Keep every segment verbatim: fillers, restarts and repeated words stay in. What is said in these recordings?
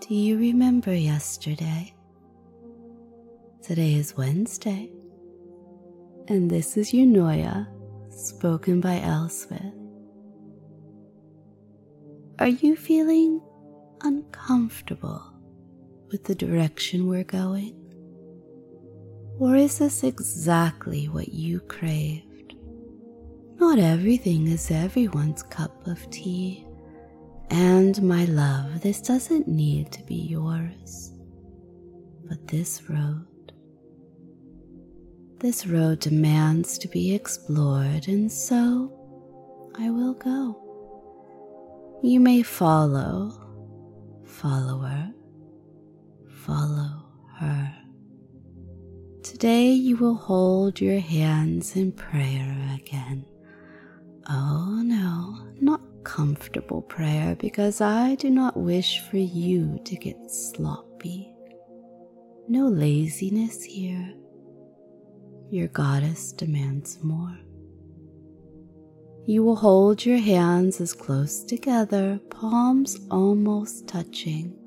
Do you remember yesterday? Today is Wednesday, and this is Eunoia, spoken by Elspeth. Are you feeling uncomfortable with the direction we're going? Or is this exactly what you craved? Not everything is everyone's cup of tea. And my love, this doesn't need to be yours. But this road, this road demands to be explored, and so I will go. You may follow, follower, follow her. Today you will hold your hands in prayer again. Oh no, not comfortable prayer, because I do not wish for you to get sloppy. No laziness here. Your goddess demands more. You will hold your hands as close together, palms almost touching.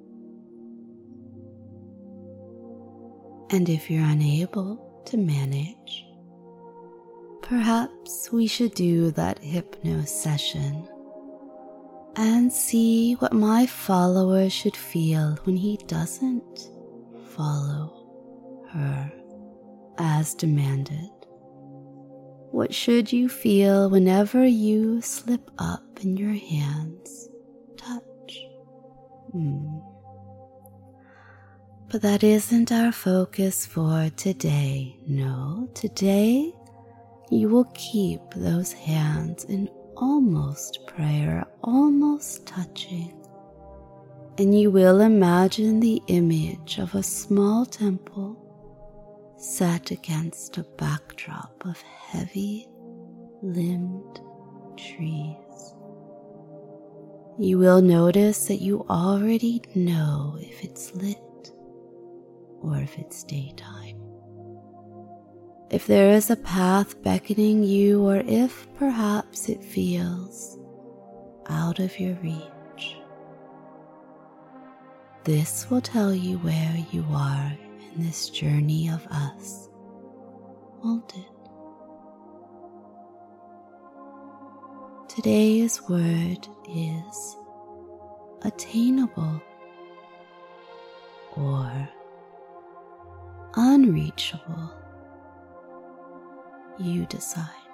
And if you're unable to manage, perhaps we should do that hypno session and see what my follower should feel when he doesn't follow her as demanded. What should you feel whenever you slip up and your hands touch? Hmm. But that isn't our focus for today. No, today you will keep those hands in almost prayer, almost touching. And you will imagine the image of a small temple set against a backdrop of heavy limbed trees. You will notice that you already know if it's lit or if it's daytime. If there is a path beckoning you, or if perhaps it feels out of your reach. This will tell you where you are in this journey of us, won't it? Today's word is attainable or unreachable. You decide.